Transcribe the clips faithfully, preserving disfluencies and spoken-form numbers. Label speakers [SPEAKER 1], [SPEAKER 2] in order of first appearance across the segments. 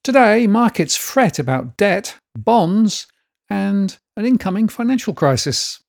[SPEAKER 1] Today, markets fret about debt, bonds, and an incoming financial crisis.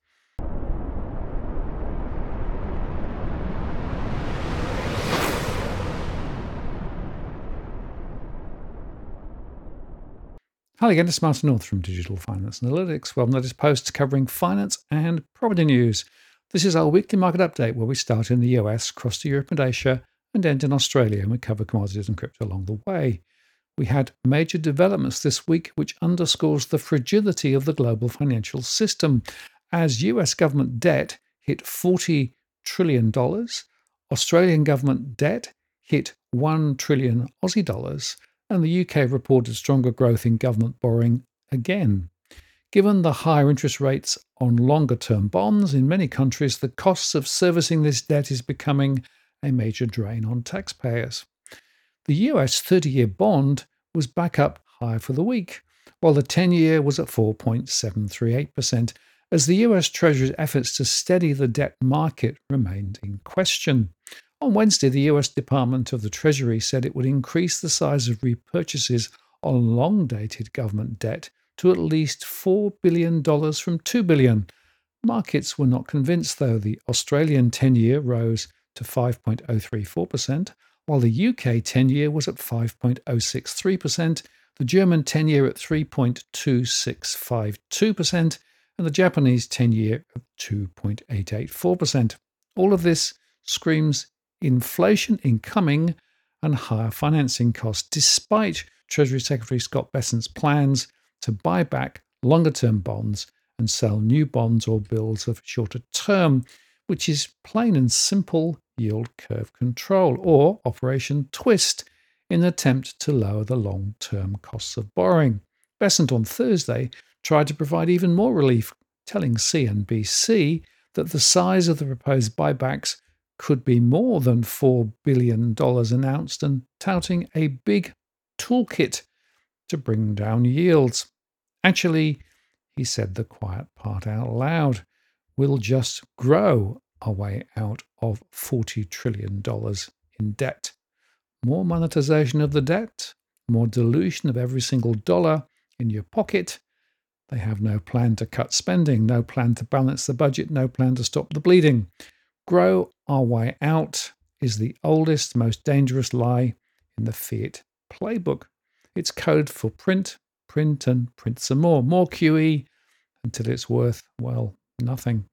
[SPEAKER 1] Hi again, it's Martin North from Digital Finance Analytics. Well, notice posts covering finance and property news. This is our weekly market update where we start in the U S, cross to Europe and Asia, and end in Australia, and we cover commodities and crypto along the way. We had major developments this week which underscores the fragility of the global financial system as U S government debt hit forty trillion dollars, Australian government debt hit one trillion Aussie dollars, and the U K reported stronger growth in government borrowing again. Given the higher interest rates on longer term bonds in many countries, the costs of servicing this debt is becoming a major drain on taxpayers. The U S thirty-year bond was back up higher for the week, while the ten-year was at four point seven three eight percent, as the U S Treasury's efforts to steady the debt market remained in question. On Wednesday, the U S Department of the Treasury said it would increase the size of repurchases on long-dated government debt to at least four billion dollars from two billion dollars. Markets were not convinced, though. The Australian ten-year rose to five point zero three four percent, while the U K ten-year was at five point zero six three percent, the German ten-year at three point two six five two percent, and the Japanese ten-year at two point eight eight four percent. All of this screams inflation incoming and higher financing costs, despite Treasury Secretary Scott Bessent's plans to buy back longer-term bonds and sell new bonds or bills of shorter term, which is plain and simple yield curve control, or Operation Twist, in an attempt to lower the long-term costs of borrowing. Bessent on Thursday tried to provide even more relief, telling C N B C that the size of the proposed buybacks could be more than four billion dollars announced, and touting a big toolkit to bring down yields. Actually, he said the quiet part out loud, we'll just grow our way out of forty trillion dollars in debt. More monetization of the debt, more dilution of every single dollar in your pocket. They have no plan to cut spending, no plan to balance the budget, no plan to stop the bleeding. Grow our way out is the oldest, most dangerous lie in the fiat playbook. It's code for print, print, and print some more. More Q E until it's worth, well, nothing.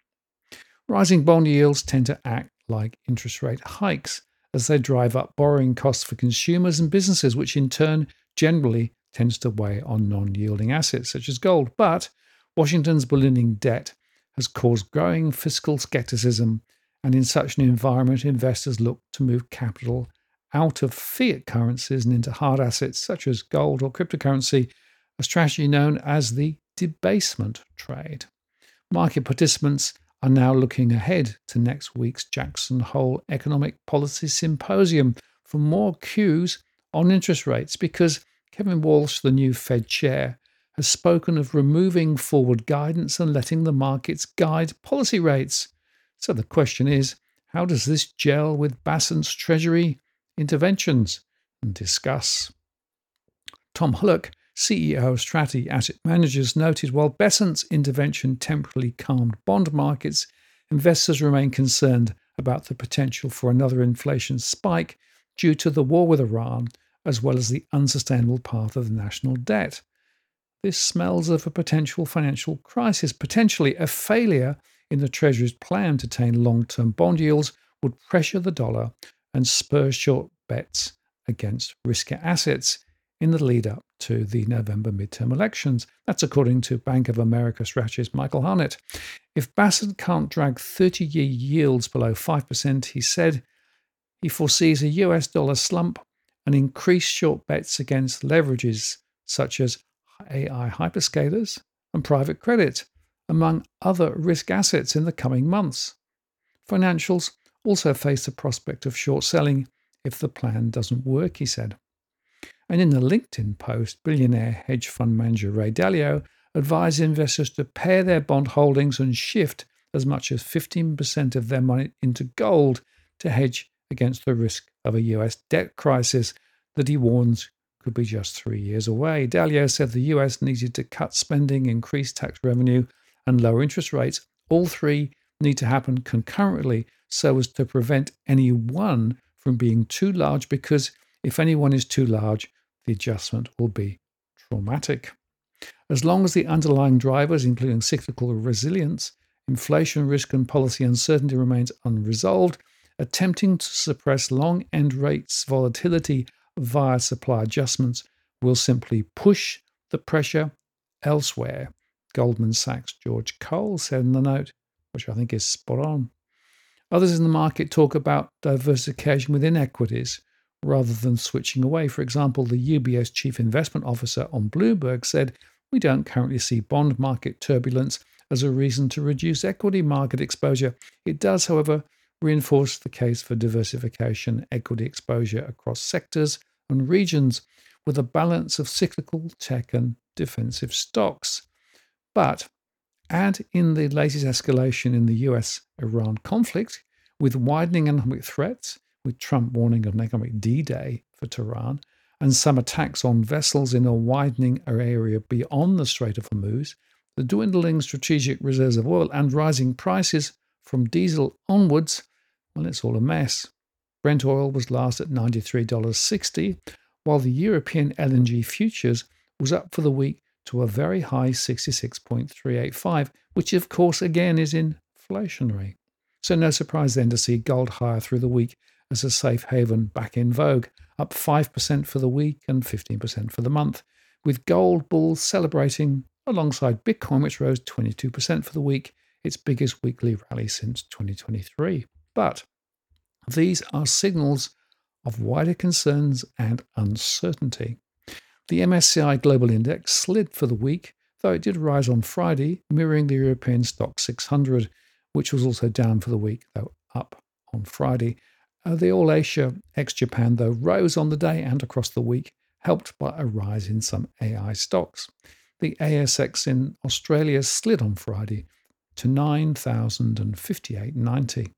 [SPEAKER 1] Rising bond yields tend to act like interest rate hikes as they drive up borrowing costs for consumers and businesses, which in turn generally tends to weigh on non-yielding assets such as gold. But Washington's ballooning debt has caused growing fiscal skepticism, and in such an environment, investors look to move capital out of fiat currencies and into hard assets such as gold or cryptocurrency, a strategy known as the debasement trade. Market participants are now looking ahead to next week's Jackson Hole Economic Policy Symposium for more cues on interest rates, because Kevin Walsh, the new Fed chair, has spoken of removing forward guidance and letting the markets guide policy rates. So the question is, how does this gel with Bessent's Treasury interventions? And discuss. Tom Hullock, C E O of Strategy Asset Managers, noted while Bessent's intervention temporarily calmed bond markets, investors remain concerned about the potential for another inflation spike due to the war with Iran, as well as the unsustainable path of the national debt. This smells of a potential financial crisis. Potentially a failure in the Treasury's plan to tame long-term bond yields would pressure the dollar and spur short bets against riskier assets in the lead-up to the November midterm elections. That's according to Bank of America strategist Michael Harnett. If Bassett can't drag thirty-year yields below five percent, he said he foresees a U S dollar slump and increased short bets against leverages such as A I hyperscalers and private credit, among other risk assets in the coming months. Financials also face the prospect of short selling if the plan doesn't work, he said. And in a LinkedIn post, billionaire hedge fund manager Ray Dalio advised investors to pair their bond holdings and shift as much as fifteen percent of their money into gold to hedge against the risk of a U S debt crisis that he warns could be just three years away. Dalio said the U S needed to cut spending, increase tax revenue, and lower interest rates. All three need to happen concurrently so as to prevent any one from being too large, because if any one is too large, the adjustment will be traumatic. As long as the underlying drivers, including cyclical resilience, inflation risk, and policy uncertainty, remains unresolved, attempting to suppress long-end rates volatility via supply adjustments will simply push the pressure elsewhere, Goldman Sachs' George Cole said in the note, which I think is spot on. Others in the market talk about diversification within equities rather than switching away. For example, the U B S chief investment officer on Bloomberg said, "We don't currently see bond market turbulence as a reason to reduce equity market exposure. It does, however, reinforce the case for diversification equity exposure across sectors and regions with a balance of cyclical, tech, and defensive stocks." But add in the latest escalation in the U S Iran conflict, with widening economic threats, with Trump warning of an economic D-Day for Tehran, and some attacks on vessels in a widening area beyond the Strait of Hormuz, the dwindling strategic reserves of oil, and rising prices from diesel onwards, well, it's all a mess. Brent oil was last at ninety-three dollars sixty, while the European L N G futures was up for the week to a very high sixty-six point three eight five, which of course again is inflationary. So no surprise then to see gold higher through the week as a safe haven back in vogue, up five percent for the week and fifteen percent for the month, with gold bulls celebrating alongside Bitcoin, which rose twenty-two percent for the week, its biggest weekly rally since twenty twenty-three. But these are signals of wider concerns and uncertainty. The M S C I Global Index slid for the week, though it did rise on Friday, mirroring the European Stock six hundred, which was also down for the week, though up on Friday. Uh, the All Asia ex-Japan, though, rose on the day and across the week, helped by a rise in some A I stocks. The A S X in Australia slid on Friday to nine thousand fifty-eight ninety.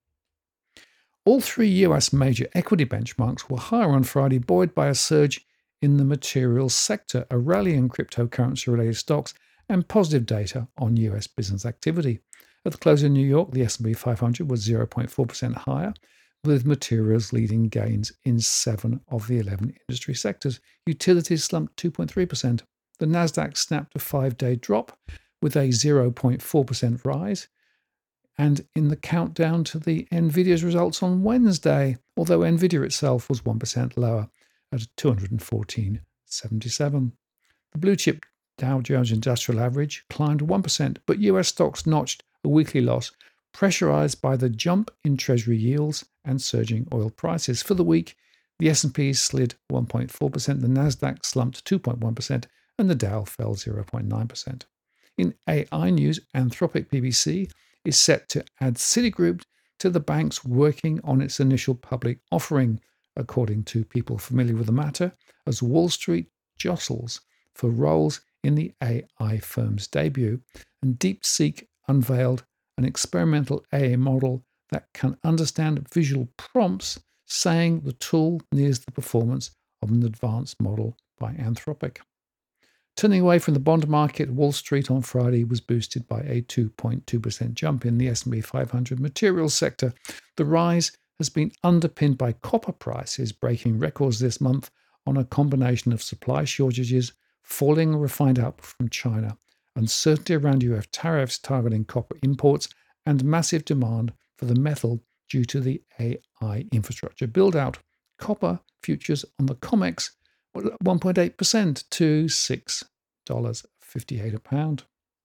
[SPEAKER 1] All three U S major equity benchmarks were higher on Friday, buoyed by a surge in the materials sector, a rally in cryptocurrency-related stocks, and positive data on U S business activity. At the close in New York, the S and P five hundred was zero point four percent higher, with materials leading gains in seven of the eleven industry sectors. Utilities slumped two point three percent. The Nasdaq snapped a five-day drop with a zero point four percent rise. And in the countdown to the NVIDIA's results on Wednesday, although NVIDIA itself was one percent lower at two hundred fourteen seventy-seven. The blue chip Dow Jones Industrial Average climbed one percent, but U S stocks notched a weekly loss, pressurized by the jump in Treasury yields and surging oil prices. For the week, the S and P slid one point four percent, the Nasdaq slumped two point one percent, and the Dow fell zero point nine percent. In A I news, Anthropic P B C is set to add Citigroup to the banks working on its initial public offering, according to people familiar with the matter, as Wall Street jostles for roles in the A I firm's debut. And DeepSeek unveiled an experimental A I model that can understand visual prompts, saying the tool nears the performance of an advanced model by Anthropic. Turning away from the bond market, Wall Street on Friday was boosted by a two point two percent jump in the S and P five hundred materials sector. The rise has been underpinned by copper prices breaking records this month on a combination of supply shortages, falling refined output from China, uncertainty around U S tariffs targeting copper imports, and massive demand for the metal due to the A I infrastructure build-out. Copper futures on the COMEX were up one point eight percent to six dollars fifty-eight a pound.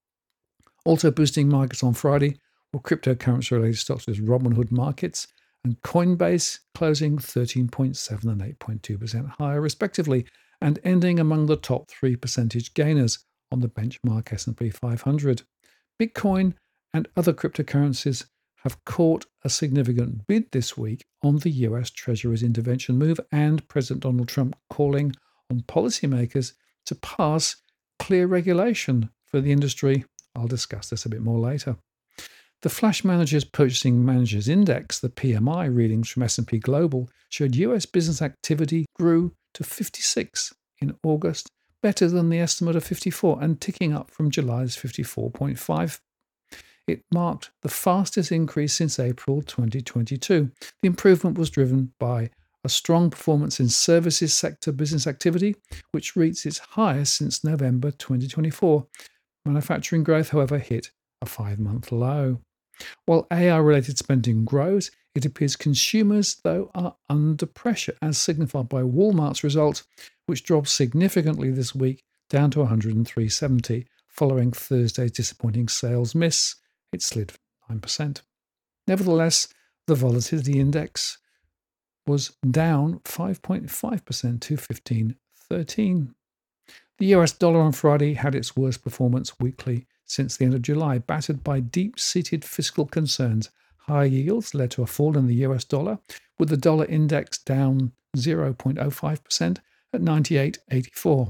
[SPEAKER 1] Also boosting markets on Friday were cryptocurrency-related stocks as Robinhood Markets and Coinbase, closing thirteen point seven and eight point two percent higher respectively, and ending among the top three percentage gainers on the benchmark S and P five hundred. Bitcoin and other cryptocurrencies have caught a significant bid this week on the U S Treasury's intervention move and President Donald Trump calling on policymakers to pass clear regulation for the industry. I'll discuss this a bit more later. The Flash Managers Purchasing Managers Index, the P M I readings from S and P Global, showed U S business activity grew to fifty-six in August, better than the estimate of fifty-four and ticking up from July's fifty-four point five. It marked the fastest increase since April twenty twenty-two. The improvement was driven by a strong performance in services sector business activity, which reached its highest since November twenty twenty-four. Manufacturing growth, however, hit a five-month low. While A I-related spending grows, it appears consumers, though, are under pressure, as signified by Walmart's results, which dropped significantly this week down to one hundred three dollars and seventy cents, following Thursday's disappointing sales miss. It slid nine percent. Nevertheless, the volatility index was down five point five percent to fifteen thirteen. The U S dollar on Friday had its worst performance weekly since the end of July, battered by deep-seated fiscal concerns. High yields led to a fall in the U S dollar, with the dollar index down zero point zero five percent at ninety-eight eighty-four.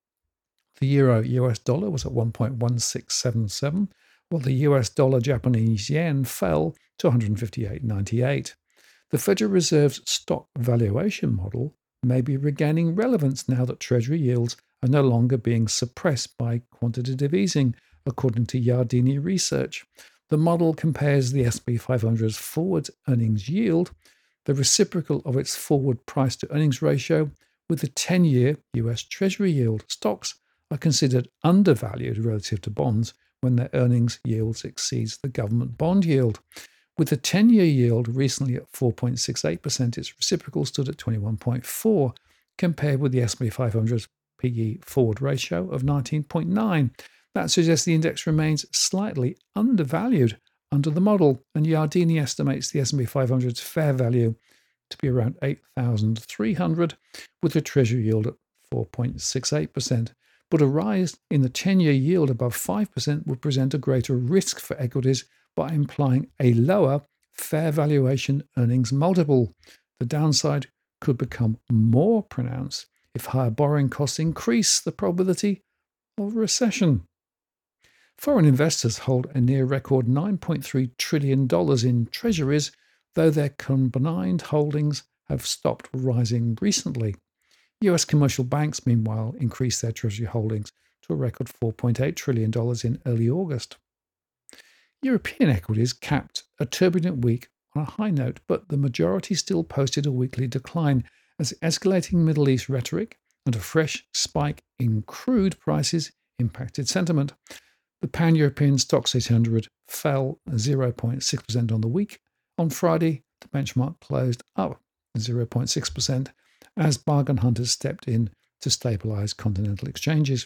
[SPEAKER 1] The euro U S dollar was at one point one six seven seven, while the U S dollar Japanese yen fell to one hundred fifty-eight ninety-eight. The Federal Reserve's stock valuation model may be regaining relevance now that Treasury yields are no longer being suppressed by quantitative easing, according to Yardeni Research. The model compares the S and P five hundred's forward earnings yield, the reciprocal of its forward price-to-earnings ratio, with the ten-year U S Treasury yield. Stocks are considered undervalued relative to bonds when their earnings yields exceeds the government bond yield. With the ten-year yield recently at four point six eight percent, its reciprocal stood at twenty-one point four, compared with the S and P five hundred's P E forward ratio of nineteen point nine. That suggests the index remains slightly undervalued under the model, and Yardeni estimates the S and P five hundred's fair value to be around eight thousand three hundred, with the Treasury yield at four point six eight percent. But a rise in the ten-year yield above five percent would present a greater risk for equities by implying a lower fair valuation earnings multiple. The downside could become more pronounced if higher borrowing costs increase the probability of recession. Foreign investors hold a near-record nine point three trillion dollars in treasuries, though their combined holdings have stopped rising recently. U S commercial banks, meanwhile, increased their treasury holdings to a record four point eight trillion dollars in early August. European equities capped a turbulent week on a high note, but the majority still posted a weekly decline as escalating Middle East rhetoric and a fresh spike in crude prices impacted sentiment. The Pan-European Stoxx eight hundred fell zero point six percent on the week. On Friday, the benchmark closed up zero point six percent as bargain hunters stepped in to stabilize continental exchanges.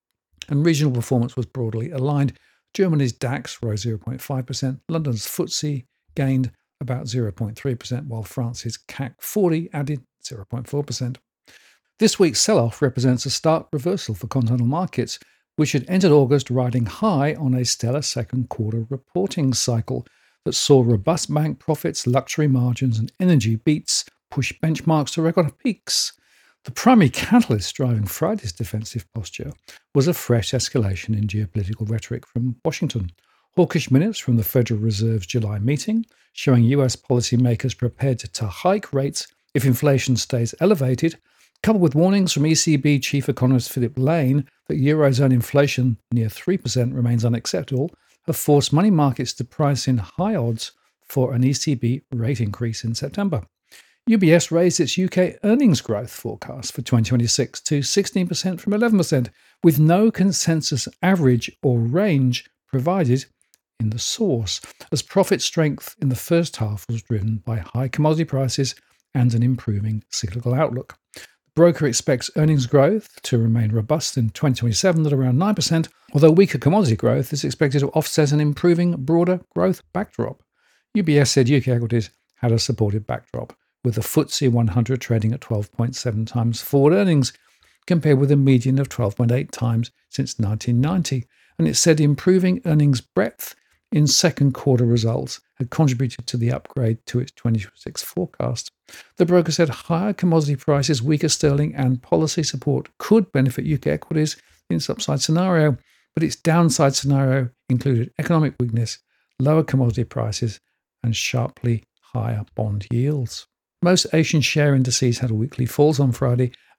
[SPEAKER 1] And regional performance was broadly aligned. Germany's DAX rose zero point five percent, London's F T S E gained about zero point three percent, while France's C A C forty added zero point four percent. This week's sell-off represents a stark reversal for continental markets, which had entered August riding high on a stellar second quarter reporting cycle that saw robust bank profits, luxury margins, and energy beats push benchmarks to record peaks. The primary catalyst driving Friday's defensive posture was a fresh escalation in geopolitical rhetoric from Washington. Hawkish minutes from the Federal Reserve's July meeting, showing U S policymakers prepared to hike rates if inflation stays elevated, coupled with warnings from E C B Chief Economist Philip Lane that Eurozone inflation near three percent remains unacceptable, have forced money markets to price in high odds for an E C B rate increase in September. U B S raised its U K earnings growth forecast for twenty twenty-six to sixteen percent from eleven percent, with no consensus average or range provided in the source, as profit strength in the first half was driven by high commodity prices and an improving cyclical outlook. The broker expects earnings growth to remain robust in twenty twenty-seven at around nine percent, although weaker commodity growth is expected to offset an improving broader growth backdrop. U B S said U K equities had a supportive backdrop, with the F T S E one hundred trading at twelve point seven times forward earnings, compared with a median of twelve point eight times since nineteen ninety, and it said improving earnings breadth in second quarter results had contributed to the upgrade to its twenty twenty-six forecast. The broker said higher commodity prices, weaker sterling, and policy support could benefit U K equities in its upside scenario, but its downside scenario included economic weakness, lower commodity prices, and sharply higher bond yields. Most Asian share indices had weekly falls on Friday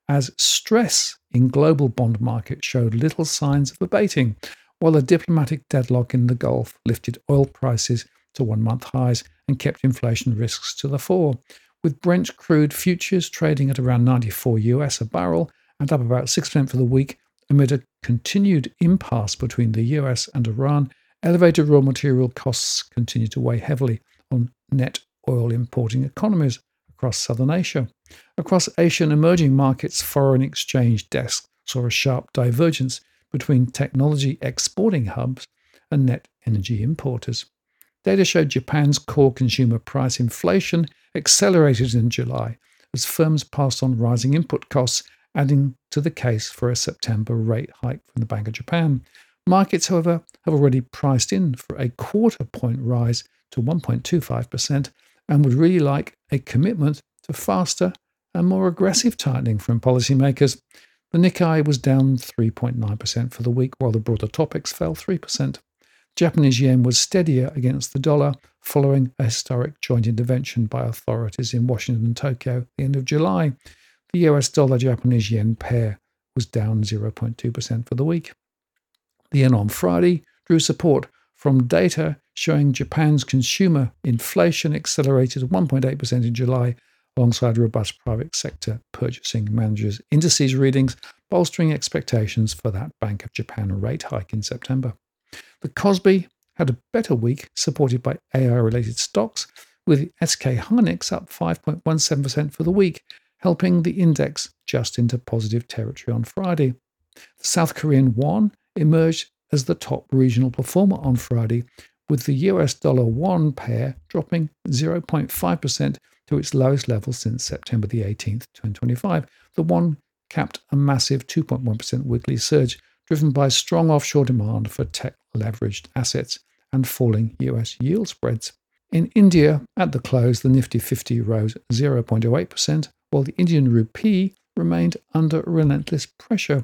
[SPEAKER 1] as stress in global bond markets showed little signs of abating, while a diplomatic deadlock in the Gulf lifted oil prices to one-month highs and kept inflation risks to the fore, with Brent crude futures trading at around ninety-four U S a barrel and up about six percent for the week amid a continued impasse between the U S and Iran. Elevated raw material costs continue to weigh heavily on net oil importing economies across Southern Asia. Across Asian emerging markets, foreign exchange desks saw a sharp divergence between technology exporting hubs and net energy importers. Data showed Japan's core consumer price inflation accelerated in July as firms passed on rising input costs, adding to the case for a September rate hike from the Bank of Japan. Markets, however, have already priced in for a quarter point rise to one point two five percent and would really like a commitment to faster and more aggressive tightening from policymakers. The Nikkei was down three point nine percent for the week, while the broader topics fell three percent. Japanese yen was steadier against the dollar following a historic joint intervention by authorities in Washington and Tokyo at the end of July. The U S dollar-Japanese yen pair was down zero point two percent for the week. The yen on Friday drew support from data showing Japan's consumer inflation accelerated one point eight percent in July, alongside robust private sector purchasing managers' indices readings, bolstering expectations for that Bank of Japan rate hike in September. The Kospi had a better week, supported by A I-related stocks, with S K Hynix up five point one seven percent for the week, helping the index just into positive territory on Friday. The South Korean won emerged as the top regional performer on Friday, with the U S dollar-won pair dropping zero point five percent to its lowest level since September the eighteenth, twenty twenty-five. The won capped a massive two point one percent weekly surge, driven by strong offshore demand for tech-leveraged assets and falling U S yield spreads. In India, at the close, the Nifty fifty rose zero point zero eight percent, while the Indian rupee remained under relentless pressure.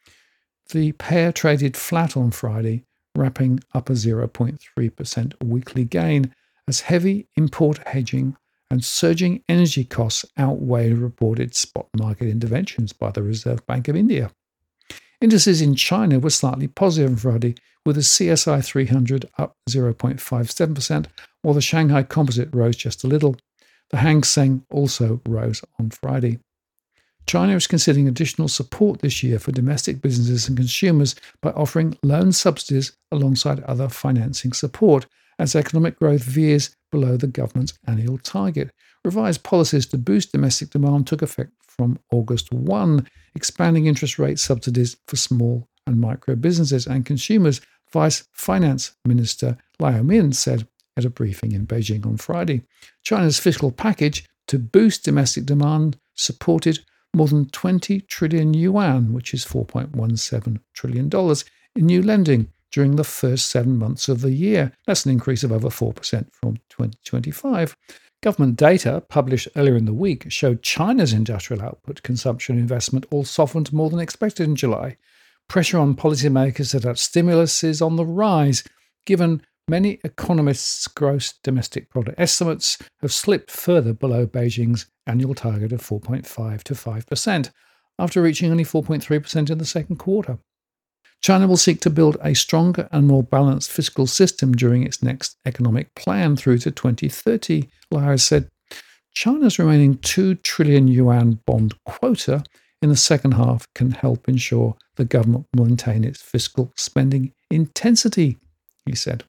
[SPEAKER 1] The pair traded flat on Friday, wrapping up a zero point three percent weekly gain as heavy import hedging and surging energy costs outweighed reported spot market interventions by the Reserve Bank of India. Indices in China were slightly positive on Friday, with the C S I three hundred up zero point five seven percent, while the Shanghai Composite rose just a little. The Hang Seng also rose on Friday. China is considering additional support this year for domestic businesses and consumers by offering loan subsidies alongside other financing support, as economic growth veers below the government's annual target. Revised policies to boost domestic demand took effect from August first, expanding interest rate subsidies for small and micro businesses and consumers, Vice Finance Minister Liu Min said at a briefing in Beijing on Friday. China's fiscal package to boost domestic demand supported more than twenty trillion yuan, which is four point one seven trillion dollars, in new lending during the first seven months of the year. That's an increase of over four percent from twenty twenty-five. Government data published earlier in the week showed China's industrial output, consumption, and investment all softened more than expected in July. Pressure on policymakers that stimulus is on the rise, given many economists' gross domestic product estimates have slipped further below Beijing's annual target of four point five to five percent, after reaching only four point three percent in the second quarter. China will seek to build a stronger and more balanced fiscal system during its next economic plan through to twenty thirty, Liu said. China's remaining two trillion yuan bond quota in the second half can help ensure the government will maintain its fiscal spending intensity, he said.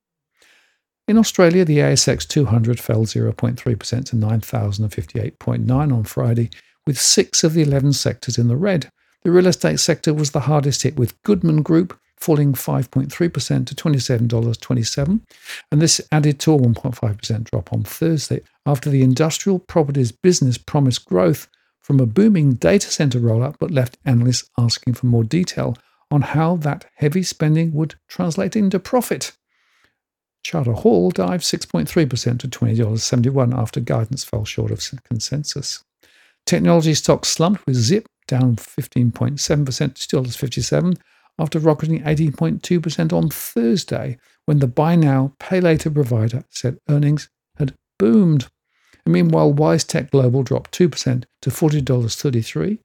[SPEAKER 1] In Australia, the A S X two hundred fell zero point three percent to nine thousand fifty-eight point nine on Friday, with six of the eleven sectors in the red. The real estate sector was the hardest hit, with Goodman Group falling five point three percent to twenty-seven dollars and twenty-seven cents, and this added to a one point five percent drop on Thursday after the industrial properties business promised growth from a booming data center rollout, but left analysts asking for more detail on how that heavy spending would translate into profit. Charter Hall dived six point three percent to twenty dollars and seventy-one cents after guidance fell short of consensus. Technology stocks slumped, with Zip down fifteen point seven percent to two dollars and fifty-seven cents after rocketing eighteen point two percent on Thursday, when the buy now, pay later provider said earnings had boomed. And meanwhile, WiseTech Global dropped two percent to forty dollars and thirty-three cents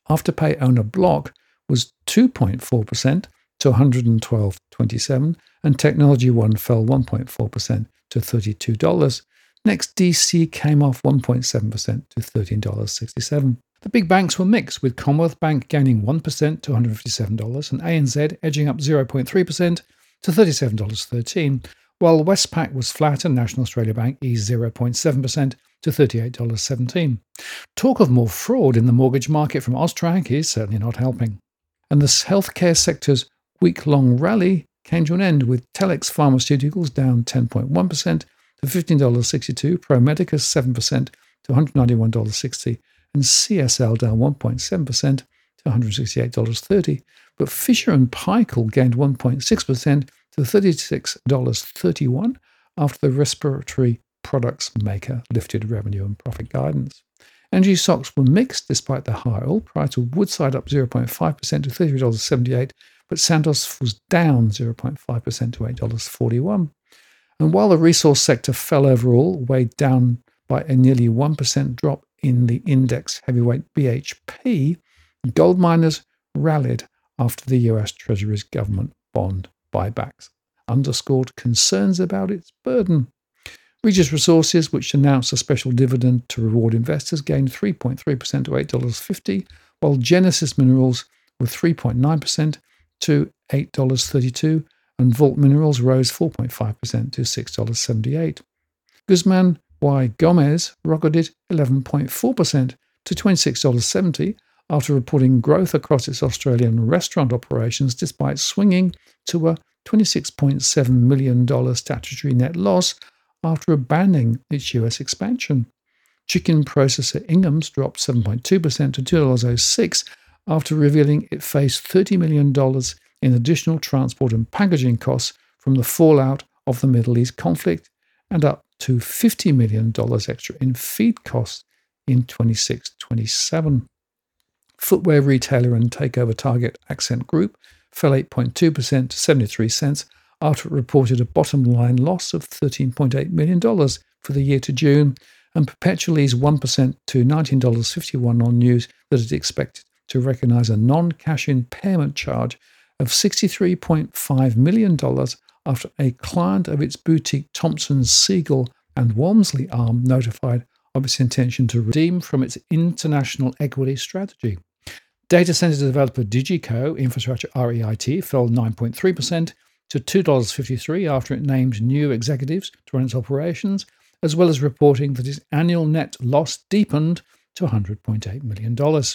[SPEAKER 1] Afterpay owner Block was two point four percent to one hundred twelve dollars and twenty-seven cents, and Technology One fell one point four percent to thirty-two dollars. Next, D C came off one point seven percent to thirteen dollars and sixty-seven cents. The big banks were mixed, with Commonwealth Bank gaining one percent to one hundred fifty-seven dollars and A N Z edging up zero point three percent to thirty-seven dollars and thirteen cents, while Westpac was flat and National Australia Bank eased zero point seven percent to thirty-eight dollars and seventeen cents. Talk of more fraud in the mortgage market from Austrac is certainly not helping. And the healthcare sector's week-long rally came to an end, with Telix Pharmaceuticals down ten point one percent to fifteen dollars and sixty-two cents, Pro Medicus seven percent to one hundred ninety-one dollars and sixty cents, and C S L down one point seven percent to one hundred sixty-eight dollars and thirty cents. But Fisher and Paykel gained one point six percent to thirty-six dollars and thirty-one cents after the respiratory products maker lifted revenue and profit guidance. Energy stocks were mixed despite the high oil price, with Woodside up zero point five percent to thirty dollars and seventy-eight cents, but Santos was down zero point five percent to eight dollars and forty-one cents. And while the resource sector fell overall, weighed down by a nearly one percent drop in the index heavyweight B H P, gold miners rallied after the U S Treasury's government bond buybacks underscored concerns about its burden. Regis Resources, which announced a special dividend to reward investors, gained three point three percent to eight dollars and fifty cents, while Genesis Minerals were three point nine percent to eight dollars and thirty-two cents, and Vault Minerals rose four point five percent to six dollars and seventy-eight cents. Guzman Y. Gomez rocketed eleven point four percent to twenty-six dollars and seventy cents after reporting growth across its Australian restaurant operations, despite swinging to a twenty-six point seven million dollars statutory net loss after abandoning its U S expansion. Chicken processor Ingham's dropped seven point two percent to two dollars and six cents after revealing it faced thirty million dollars in additional transport and packaging costs from the fallout of the Middle East conflict, and up to fifty million dollars extra in feed costs in twenty-six twenty-seven. Footwear retailer and takeover target Accent Group fell eight point two percent to seventy-three cents after it reported a bottom-line loss of thirteen point eight million dollars for the year to June, and Perpetual eased one percent to nineteen dollars and fifty-one cents on news that it expected to recognise a non-cash impairment charge of sixty-three point five million dollars after a client of its boutique Thompson Seagull and Walmsley arm notified of its intention to redeem from its international equity strategy. Data center developer DigiCo Infrastructure REIT fell nine point three percent to two dollars and fifty-three cents after it named new executives to run its operations, as well as reporting that its annual net loss deepened to one hundred point eight million dollars.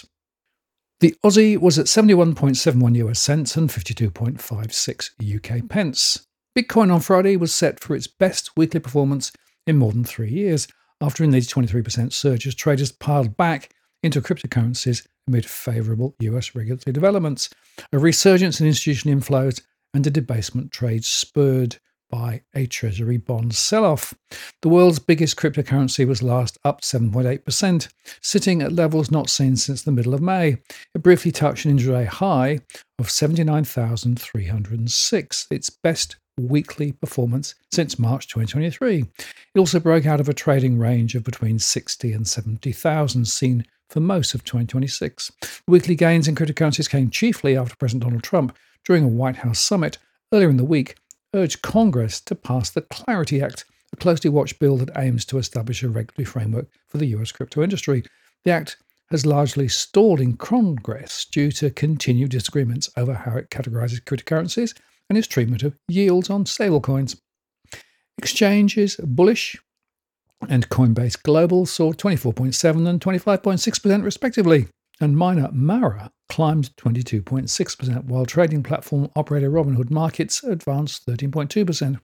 [SPEAKER 1] The Aussie was at seventy-one point seven one U S cents and fifty-two point five six U K pence. Bitcoin on Friday was set for its best weekly performance in more than three years, after a nearly twenty-three percent surge as traders piled back into cryptocurrencies amid favourable U S regulatory developments, a resurgence in institutional inflows, and a debasement trade spurred by a Treasury bond sell-off. The world's biggest cryptocurrency was last up seven point eight percent, sitting at levels not seen since the middle of May. It briefly touched an intraday high of seventy-nine thousand three hundred six, its best weekly performance since March twenty twenty-three. It also broke out of a trading range of between sixty and seventy thousand seen for most of twenty twenty-six. Weekly gains in cryptocurrencies came chiefly after President Donald Trump, during a White House summit earlier in the week, urged Congress to pass the Clarity Act, a closely watched bill that aims to establish a regulatory framework for the U S crypto industry. The act has largely stalled in Congress due to continued disagreements over how it categorizes cryptocurrencies and its treatment of yields on stablecoins. Exchanges bullish and Coinbase Global saw twenty-four point seven and twenty-five point six percent respectively, and miner Mara climbed twenty-two point six percent, while trading platform operator Robinhood Markets advanced thirteen point two percent.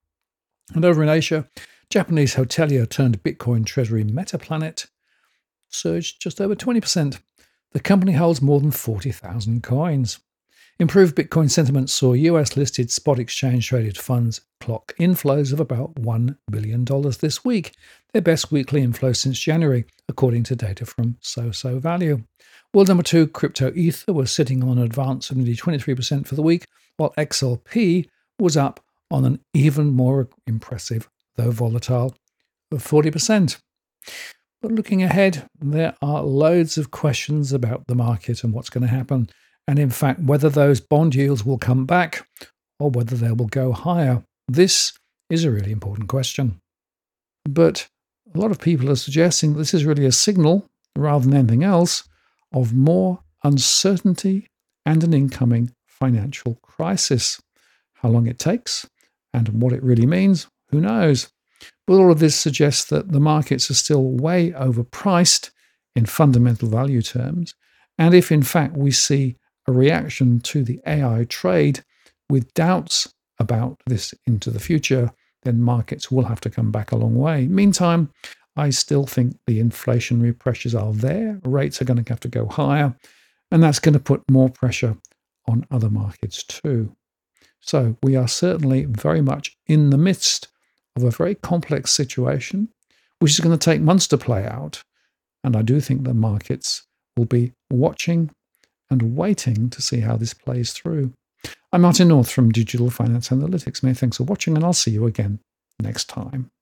[SPEAKER 1] And over in Asia, Japanese hotelier turned Bitcoin treasury Metaplanet surged just over twenty percent. The company holds more than forty thousand coins. Improved Bitcoin sentiment saw U S-listed spot exchange-traded funds clock inflows of about one billion dollars this week, their best weekly inflow since January, according to data from SoSo Value. World number two crypto Ether was sitting on an advance of nearly twenty-three percent for the week, while X R P was up on an even more impressive, though volatile, of forty percent. But looking ahead, there are loads of questions about the market and what's going to happen, and in fact, whether those bond yields will come back or whether they will go higher. This is a really important question. But a lot of people are suggesting this is really a signal, rather than anything else, of more uncertainty and an incoming financial crisis. How long it takes and what it really means, who knows? But all of this suggests that the markets are still way overpriced in fundamental value terms. And if in fact we see a reaction to the A I trade with doubts about this into the future, then markets will have to come back a long way. Meantime, I still think the inflationary pressures are there. Rates are going to have to go higher, and that's going to put more pressure on other markets too. So we are certainly very much in the midst of a very complex situation, which is going to take months to play out. And I do think the markets will be watching and waiting to see how this plays through. I'm Martin North from Digital Finance Analytics. Many thanks for watching, and I'll see you again next time.